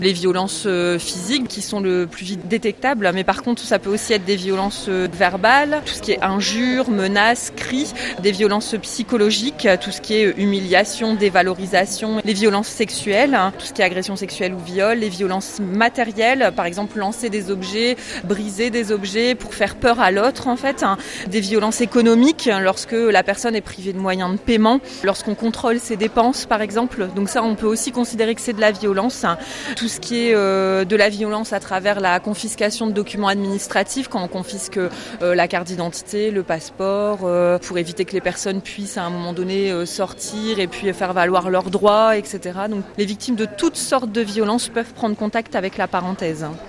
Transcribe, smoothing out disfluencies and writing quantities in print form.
Les violences physiques qui sont le plus vite détectables, mais par contre ça peut aussi être des violences verbales, tout ce qui est injures, menaces, cris, des violences psychologiques, tout ce qui est humiliation, dévalorisation, les violences sexuelles, tout ce qui est agression sexuelle ou viol, les violences matérielles, par exemple lancer des objets, briser des objets pour faire peur à l'autre en fait, des violences économiques lorsque la personne est privée de moyens de paiement, lorsqu'on contrôle ses dépenses par exemple, donc ça on peut aussi considérer que c'est de la violence. Tout ce qui est de la violence à travers la confiscation de documents administratifs, quand on confisque la carte d'identité, le passeport, pour éviter que les personnes puissent à un moment donné sortir et puis faire valoir leurs droits, etc. Donc les victimes de toutes sortes de violences peuvent prendre contact avec la parenthèse.